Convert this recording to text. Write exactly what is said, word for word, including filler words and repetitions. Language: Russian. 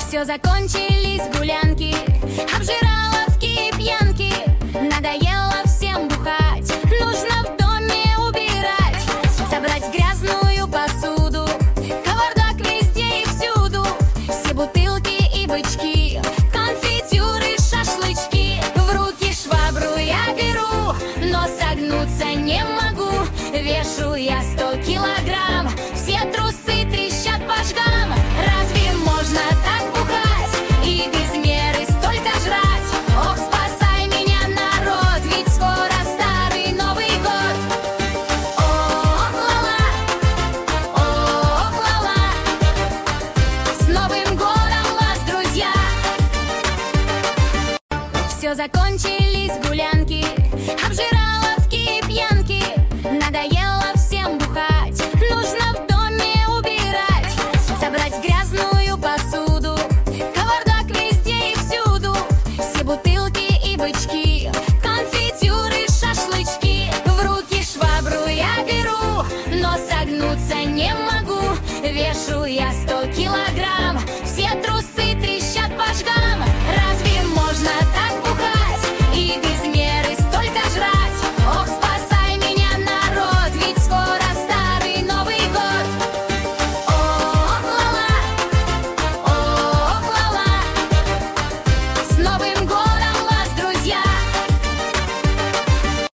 Все, закончились гулянки, обжираловки и пьянки. Надоело всем бухать, нужно в доме убирать. Собрать грязную посуду, кавардак везде и всюду. Все бутылки и бычки, конфитюры, шашлычки. В руки швабру я беру, но согнуться не могу. Вешу я сто килограмм, все трусы трещат по швам. Разве можно так бухать и без меры столько жрать? Ох, спасай меня, народ, ведь скоро старый Новый год. Ох, ла-ла, ох, ла-ла, с Новым годом вас, друзья! Все, закончились гулянки, обжираловки и пьянки. Надоело всем бухать, нужно в доме убирать. Собрать грязную посуду, кавардак везде и всюду. Все бутылки и бычки, конфитюры, шашлычки. В руки швабру я беру, но согнуться не могу. Вешу я сто килограмм,